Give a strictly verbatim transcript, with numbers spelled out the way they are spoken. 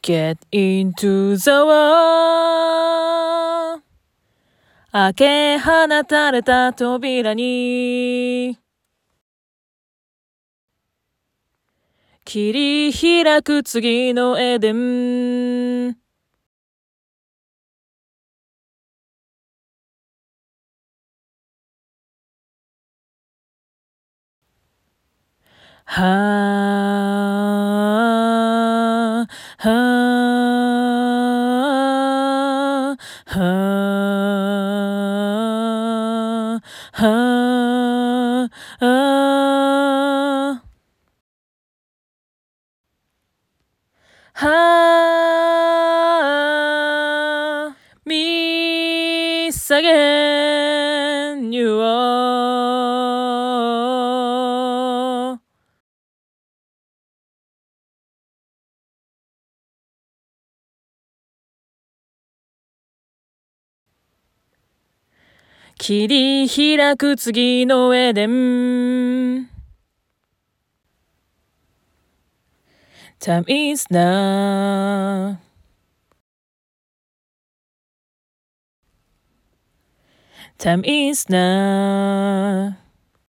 Get into the world 開け放たれた扉に切り開く次のエデンはあはあはあはあはあ見下げんよ切り開く次のエデン Time is now Time is now